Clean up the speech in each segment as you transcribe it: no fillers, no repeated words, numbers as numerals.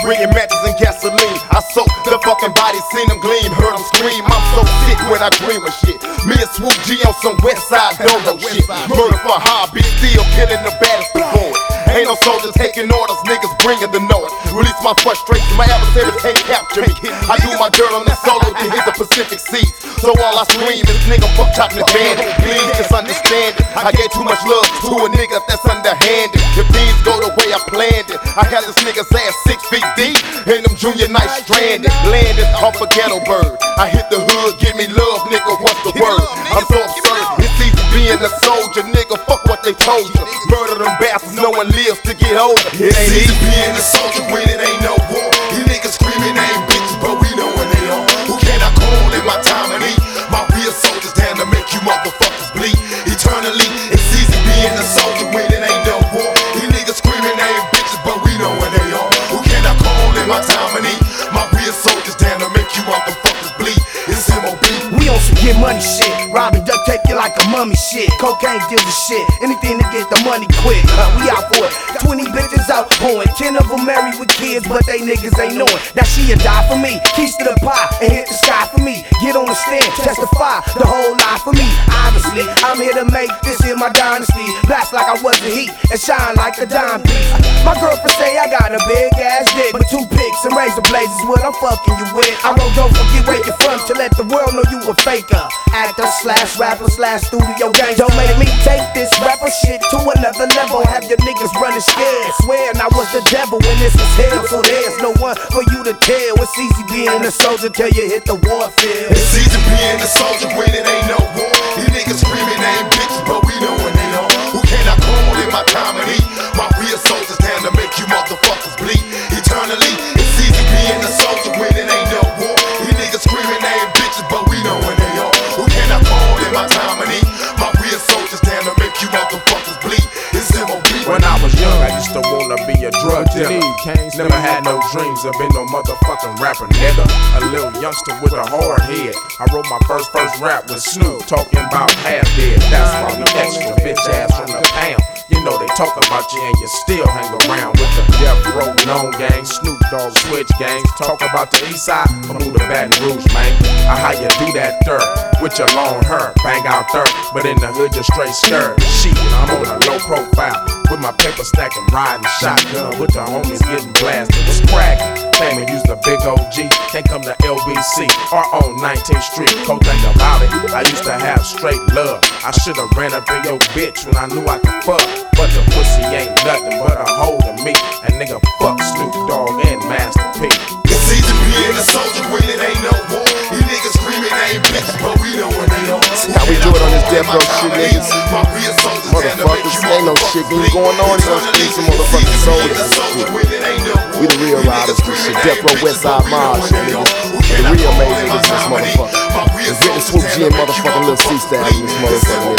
bringing matches and gasoline. I soak the fucking body, seen them gleam, heard them scream. I'm so sick when I dream of shit. Me and Swoop G on some Westside Dodo shit. Murder for hobby, still killing the baddest before it. Ain't no soldier taking orders, niggas bringing the noise. Release my frustration, my adversaries can't capture me. I do my dirt on the solo to hit the Pacific Seas. So all I scream is nigga fuck chopping the band. Please just understand it. I gave too much love to a nigga that's underhanded. If things go the way I planned it, I had this nigga's ass 6 feet deep. And them junior nights stranded, landed off a ghetto bird. I hit the hood, give me love, nigga, what's the word? I'm so absurd, it's easy being a soldier, nigga, fuck what they told you. Murder them bastards, no one lives to get older. It ain't easy being a soldier when it ain't no war. You niggas screaming ain't bitches, but we know when they on. Who can I call in my time of need? My real soldiers down to make you motherfuckers bleed eternally. It's easy being a soldier when it ain't no war. You niggas screaming ain't bitches, but we know when they on. Who can I call in my time of need? My real soldiers down to make you motherfuckers bleed. It's MOB. We on some get money shit. Robbing duck take you like a mummy shit. Cocaine gives a shit. Anything to get the money quick. We out for it. 20 bitches out pouring. 10 of them married with kids, but they niggas ain't knowing that she'll die for me. Keys to the pie and hit the sky for me. Get on the stand, testify the whole lie for me. Obviously, I'm here to make this here my dynasty. Blast like I was the heat and shine like a dime piece. My girlfriend say I got a big ass dick, but 2 picks and razor blades is what I'm fucking you with. I wrote don't forget where you're from to let the world know you a faker. Actor slash rapper slash studio gang. Don't make me take this rapper shit to another level. Have your niggas running scared. Swearing I was the devil when this was hell. So there's no one for you to tell. It's easy being a soldier till you hit the warfield. It's easy being a soldier when it ain't no war. You niggas screaming ain't bitches, but we know when they on. Who can I call in my time of need? My real soldiers down to make you motherfuckers bleed eternally. It's easy being a soldier when it ain't no war. You niggas screaming ain't bitches, but we know when they on. Who can I call in my time of need? My real soldiers down to make you motherfuckers bleed. It's MOB. When I was young, I used to wanna be a drug dealer. Never had no dreams of being no motherfucking rapper, nigga. A little youngster with a hard head. I wrote my first rap with Snoop, talking about half dead. That's why we extra bitch ass from the pound. You know they talk about you and you still hang around with the Death Row known gang, Snoop Dogg switch gangs. Talk about the east side, I move to Baton Rouge, man. I how you do that dirt with your long hair, bang out dirt, but in the hood you're straight skirt. Shit, I'm on a low profile with my paper stack and riding shotgun with the homies getting blasted. What's crackin'? Claiming use the big OG, can't come to LBC or on 19th Street. Cold thing about it, I used to have straight love. I should've ran up in your bitch when I knew I could fuck, but the pussy ain't nothing but a hole to me. And nigga fuck Snoop Dogg and Master P. It's easy being a soldier when it ain't no war. You niggas screaming ain't bitches, but we know when they on. How we do it on this Death Row shit, niggas? Motherfuckers, ain't no shit been going on in those streets, some motherfucking soldiers and shit. We the real riders, this shit. Death Row Westside Mob shit, niggas. The real major niggas, this motherfucker. It's written Swoop G and motherfucking Lil C style in this motherfucker,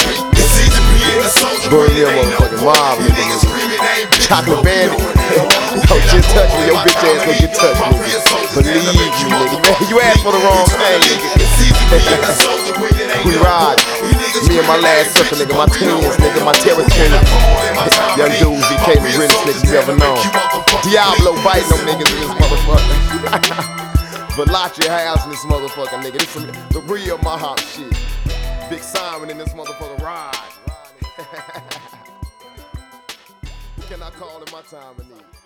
nigga. Burn your motherfucking mob, nigga. Chocolate Bandit. Don't just touch me, your bitch ass gonna get touched, nigga. Believe you, nigga. Man, you asked for the wrong thing, nigga. We ride. Me and my last sucker, nigga. My twins, nigga. My terror twins. Young dudes became the realest niggas you ever known. Diablo biting them niggas in this motherfucker. Valachi house in this motherfucker, nigga. This some the real Mahop shit. Big Simon in this motherfucker ride. Who can I call in my time of need?